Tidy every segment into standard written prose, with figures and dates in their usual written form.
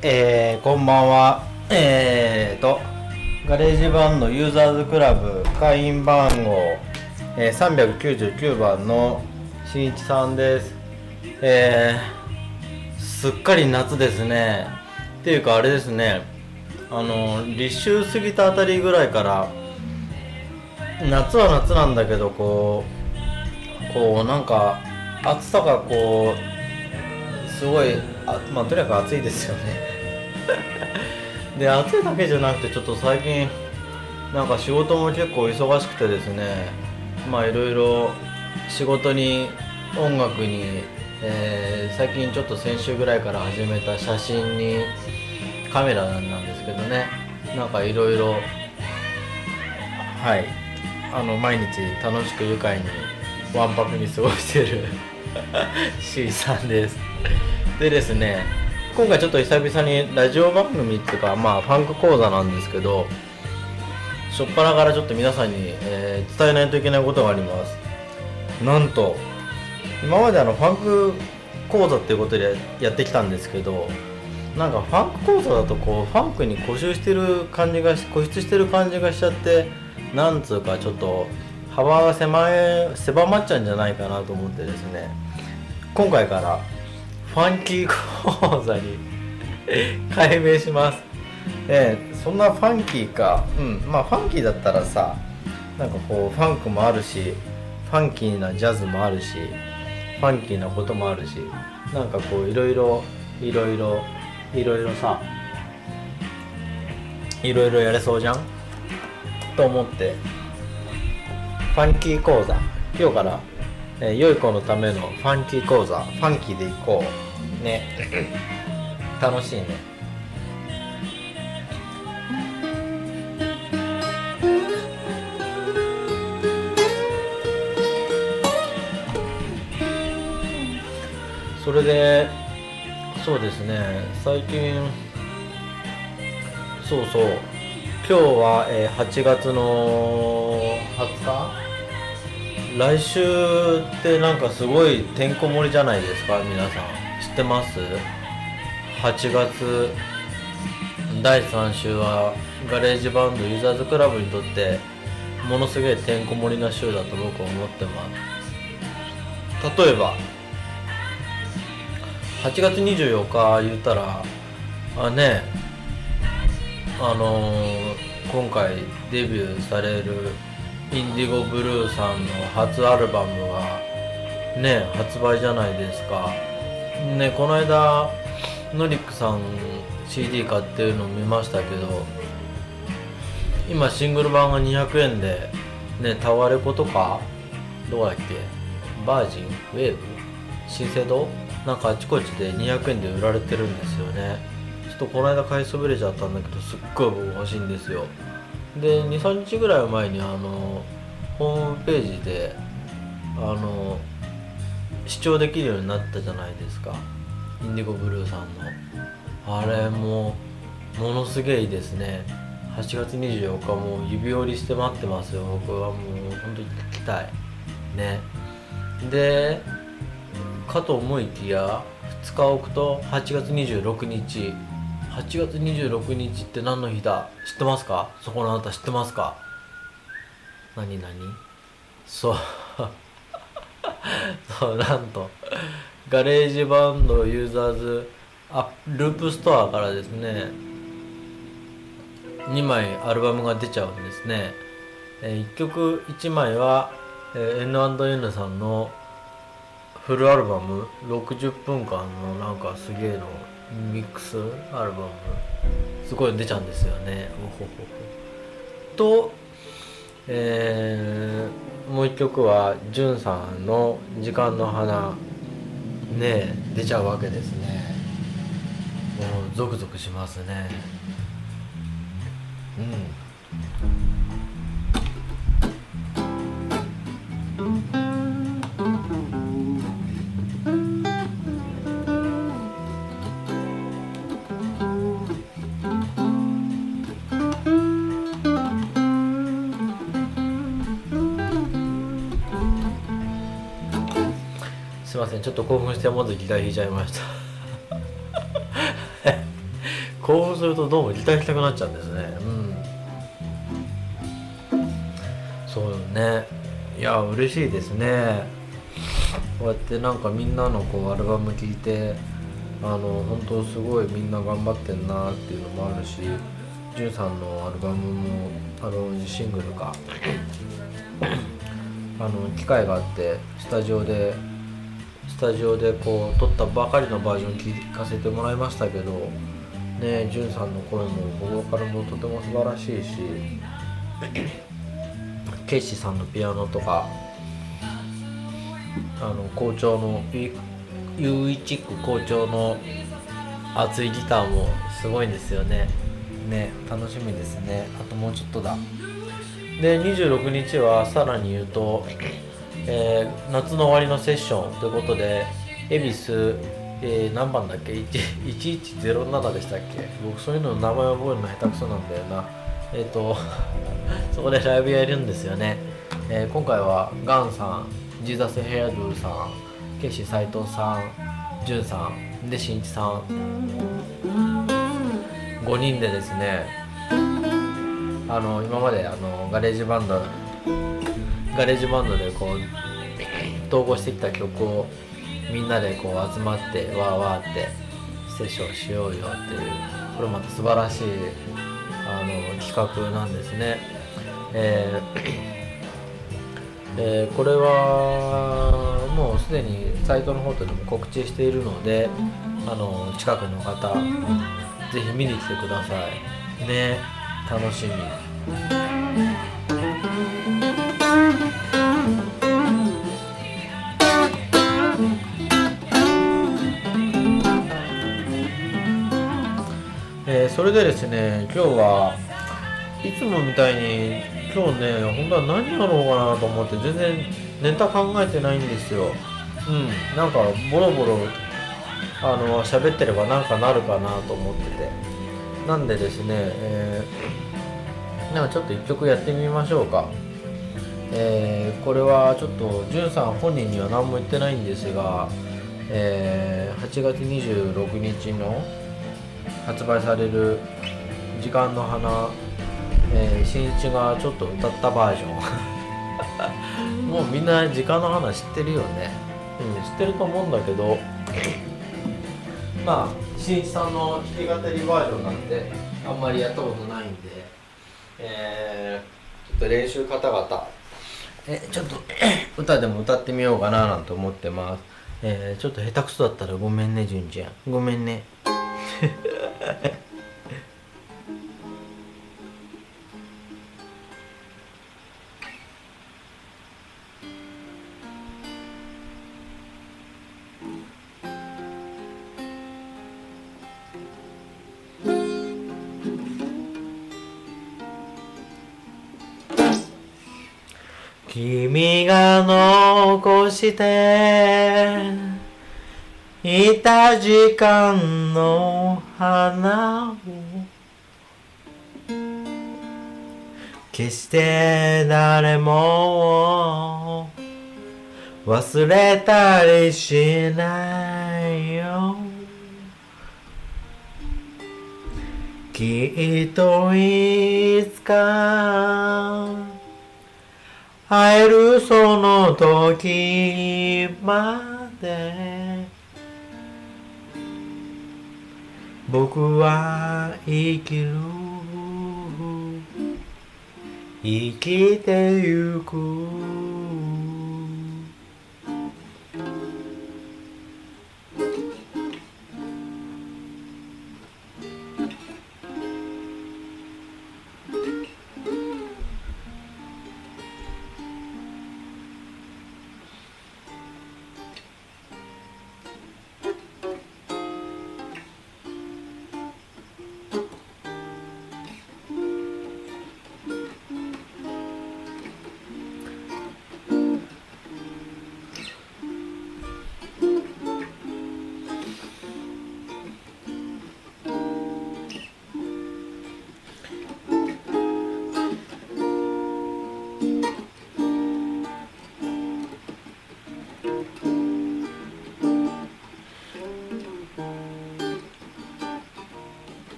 こんばんは。ガレージバンドユーザーズクラブ会員番号、399番のしんいちさんです。すっかり夏ですね。っていうかあれですね、立秋過ぎたあたりぐらいから夏は夏なんだけど、こうなんか暑さがすごいとにかく暑いですよね。で、暑いだけじゃなくて、ちょっと最近なんか仕事も結構忙しくてですね、いろいろ仕事に音楽に、最近ちょっと先週ぐらいから始めた写真にカメラなんですけどね、なんかいろいろ毎日楽しく愉快にわんぱくに過ごしてるC さんです。でですね、今回ちょっと久々にラジオ番組っていうか、ファンク講座なんですけど、初っ端からちょっと皆さんに、伝えないといけないことがあります。なんと今までファンク講座っていうことでやってきたんですけど、なんかファンク講座だとファンクに固執してる感じがしちゃって、なんつうかちょっと幅が狭まっちゃうんじゃないかなと思ってですね、今回からファンキー講座に改名します。そんなファンキーか、ファンキーだったらさ、なんかファンクもあるし、ファンキーなジャズもあるし、ファンキーなこともあるし、なんかいろいろさ、いろいろやれそうじゃんと思って、ファンキー講座、今日から良い子のためのファンキー講座、ファンキーでいこうね。楽しいね。それでそうですね、最近今日は、8月の20日、来週ってなんかすごいてんこ盛りじゃないですか。皆さん知ってます？ 8 月第3週はガレージバンドユーザーズクラブにとってものすげえてんこ盛りな週だと僕は思ってます。例えば8月24日言ったら今回デビューされるインディゴブルーさんの初アルバムが発売じゃないですか。この間ノリックさん CD 買ってるの見ましたけど、今シングル版が200円でタワレコとかどうだっけ、バージン、ウェーブ、資生堂、なんかあちこちで200円で売られてるんですよね。ちょっとこの間買いそびれちゃったんだけど、すっごい僕欲しいんですよ。で 2,3 日ぐらい前にホームページで視聴できるようになったじゃないですか、インディゴブルーさんのあれもものすげえいいですね。8月24日も指折りして待ってますよ。僕はもう本当に聞きたいね。でかと思いきや2日置くと8月26日、8月26日って何の日だ知ってますか？そこのあなた知ってますか？何そうそう、なんとガレージバンドユーザーズループストアからですね、2枚アルバムが出ちゃうんですね。1曲1枚は、N&N さんのフルアルバム60分間のなんかすげえのミックスアルバムすごい出ちゃうんですよね。と、もう一曲はジュンさんの時間の花出ちゃうわけですね。もうゾクゾクしますね。すいません、ちょっと興奮して思わずギター弾いちゃいました興奮するとどうもギター弾きたくなっちゃうんですね。そうね。いや嬉しいですね。こうやってなんかみんなのこうアルバム聴いて本当すごいみんな頑張ってんなっていうのもあるし、ジュンさんのアルバムもシングルか機会があってスタジオでこう撮ったばかりのバージョン聴かせてもらいましたけどね、ジュンさんの声もボーカルもとても素晴らしいし、ケイシーさんのピアノとか校長のユーイチック校長の熱いギターもすごいんですよね。楽しみですね。あともうちょっとだ。で26日はさらに言うと、夏の終わりのセッションということで恵比寿、何番だっけ1107でしたっけ。僕そういうの名前覚えるの下手くそなんだよな。そこでライブやるんですよね。今回はガンさん、ジーザスヘアドゥさん、ケイシー斉藤さん、ジュンさんでしんいちさん5人でですね、今までガレージバンドでこう統合してきた曲をみんなでこう集まってわーわーってセッションしようよっていう、これまた素晴らしい企画なんですね。これはもうすでにサイトの方でも告知しているので、近くの方ぜひ見に来てくださいね。楽しみ。それでですね、今日はいつもみたいに今日ね、本当は何やろうかなと思って全然ネタ考えてないんですよ。なんかボロボロ喋ってればなんかなるかなと思ってて、なんでですね、なんかちょっと一曲やってみましょうか。これはちょっとジュンさん本人には何も言ってないんですが、8月26日の発売される時間の花、新一がちょっと歌ったバージョンもうみんな時間の花知ってるよね。知ってると思うんだけどまあ新一さんの弾き語りバージョンなんてあんまりやったことないんで、ちょっと練習方々ちょっと歌でも歌ってみようかななんて思ってます。ちょっと下手くそだったらごめんね、純ちゃん、ごめんね君が残していた時間の花を決して誰も忘れたりしないよ。きっといつか会えるその時まで僕は生きる、生きてゆく。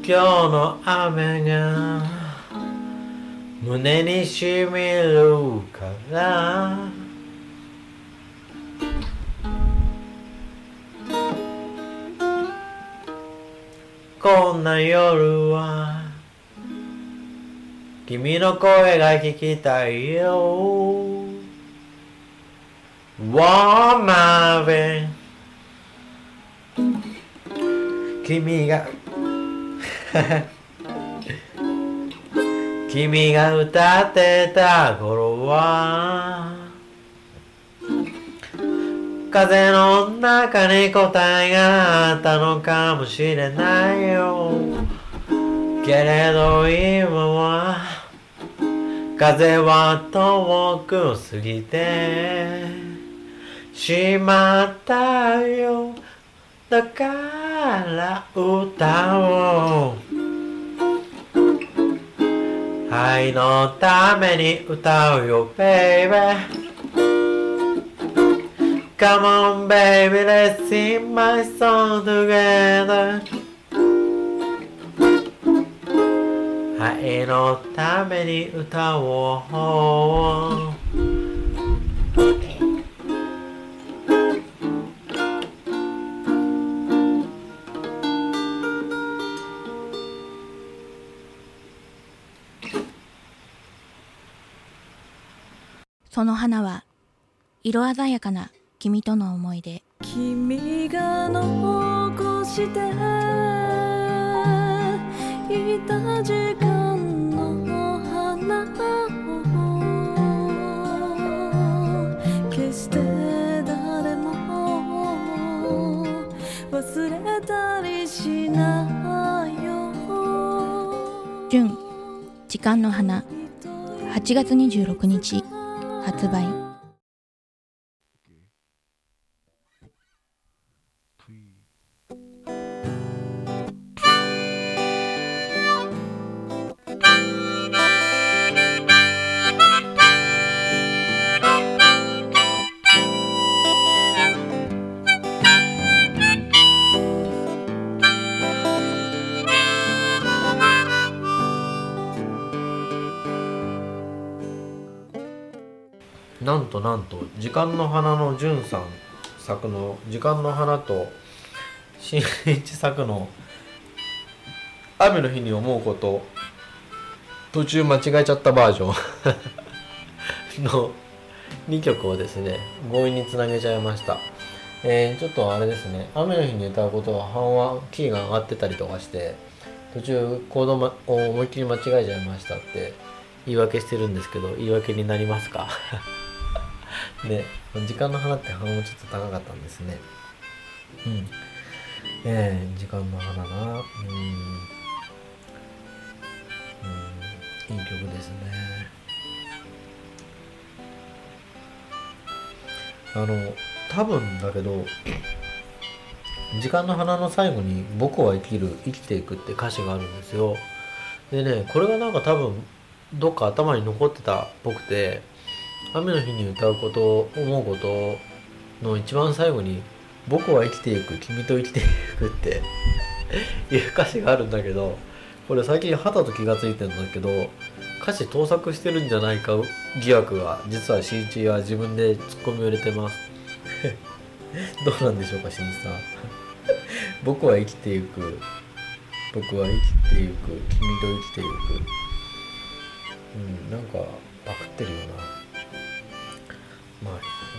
日の雨が胸にしみるからこんな夜は君の声が聞きたいよ Warm my way 君が君が歌ってた頃は風の中に答えがあったのかもしれないよけれど今は風は遠く過ぎてしまったよだから歌おう愛のために歌うよ baby Come on baby let's sing my song together 愛のために歌おうその花は色鮮やかな君との思い出君が残していた時間の花を決して誰も忘れたりしないよ純時間の花8月26日発売なんと時間の花のじゅんさん作の時間の花としんいち作の雨の日に思うこと途中間違えちゃったバージョンの2曲をですね強引につなげちゃいました。ちょっとあれですね雨の日に歌うことは半音キーが上がってたりとかして途中コードを思いっきり間違えちゃいましたって言い訳してるんですけど言い訳になりますかで時間の花って半音ちょっと高かったんですね。時間の花な、いい曲ですね。多分だけど時間の花の最後に僕は生きていくって歌詞があるんですよ。でねこれがなんか多分どっか頭に残ってたっぽくて雨の日に歌うこと思うことの一番最後に僕は生きていく君と生きていくっていう歌詞があるんだけどこれ最近はたと気がついてるんだけど歌詞盗作してるんじゃないか疑惑が実はしんいちは自分でツッコミを入れてますどうなんでしょうかしんいちさん僕は生きていく僕は生きていく君と生きていくなんかパクってるよな。まあ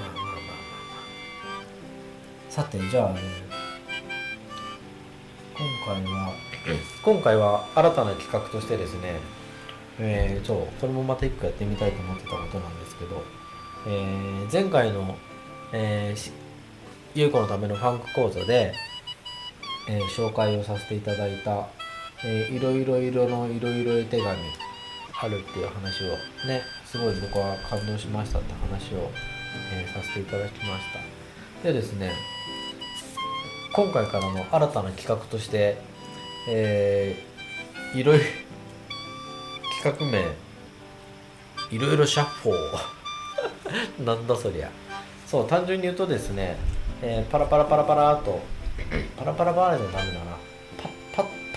さてじゃあね今回は新たな企画としてですねこれもまた一個やってみたいと思ってたことなんですけど、前回の、ゆうこのためのファンク講座で、紹介をさせていただいた、いろいろのいろいろ手紙あるっていう話をねすごい僕は感動しましたって話を、させていただきました。でですね今回からの新たな企画として、いろいろ企画名いろいろシャッフォーなんだそりゃ。そう単純に言うとですね、パラパラとパラパラじゃダメだな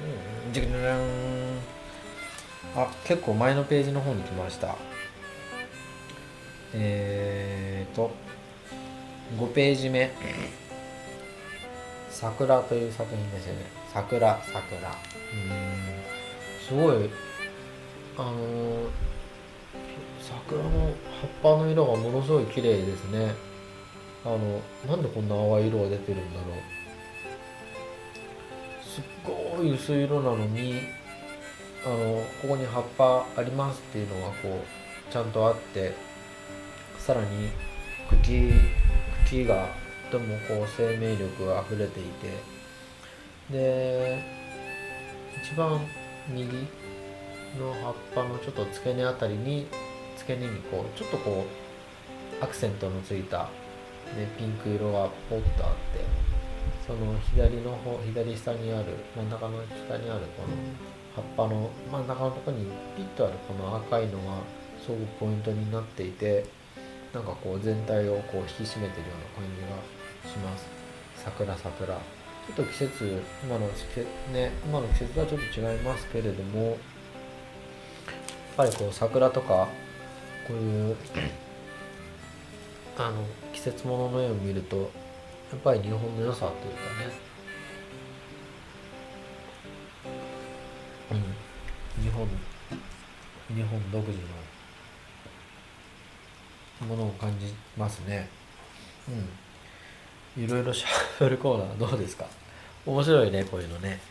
じゃじゃん。あ、結構前のページの方に来ました。5ページ目、桜という作品ですよね。桜。すごい桜の葉っぱの色がものすごい綺麗ですね。なんでこんな淡い色が出てるんだろう。すっごい薄い色なのにここに葉っぱありますっていうのがこうちゃんとあって、さらに茎がとてもこう生命力があふれていて、で一番右の葉っぱのちょっと付け根あたりにこうちょっとこうアクセントのついた、ね、ピンク色がポッとあって、その左下にある真ん中の下にあるこの葉っぱの真ん中のところにピッとあるこの赤いのがすごくポイントになっていて、なんかこう全体をこう引き締めてるような感じがします。桜。ちょっと季節、今の季節とはちょっと違いますけれども、やっぱりこう桜とかこういう季節物の絵を見ると、やっぱり日本の良さというかね、日本独自のものを感じますね。いろいろシャッフルコーナーどうですか？面白いね、こういうのね。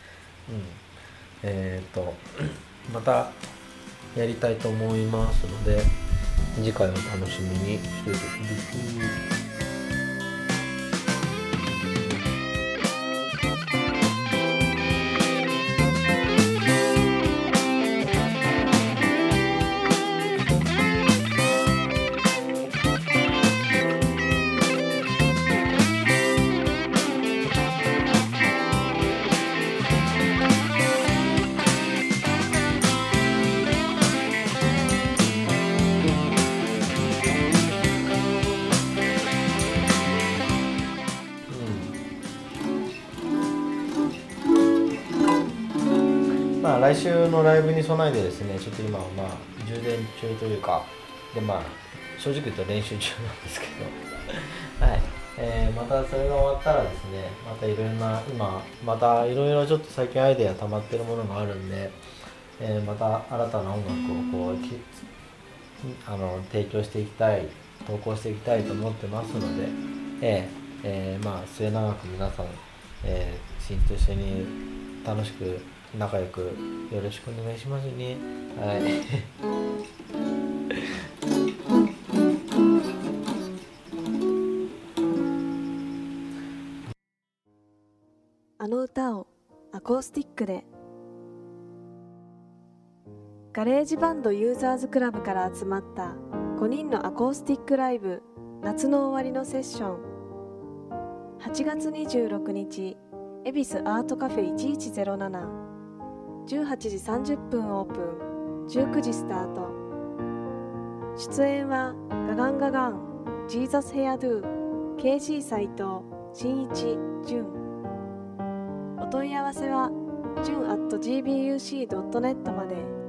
またやりたいと思いますので、次回を楽しみにしていてください。 来週のライブに備えてですね、ちょっと今は充電中というかで、正直言うと練習中なんですけどはい、またそれが終わったらですね、またいろいろな今またいろいろちょっと最近アイデア溜まってるものがあるんで、また新たな音楽をこう提供していきたい、投稿していきたいと思ってますので、末永く皆さん、新と一緒に楽しく仲良くよろしくお願いしますね。はいあの歌をアコースティックで。ガレージバンドユーザーズクラブから集まった5人のアコースティックライブ夏の終わりのセッション。8月26日恵比寿アートカフェ1107、18時30分オープン、19時スタート。出演はガガンガガン、ジーザスヘアドゥ、KC 斉藤、新一、純。お問い合わせは純@gbuc.net まで。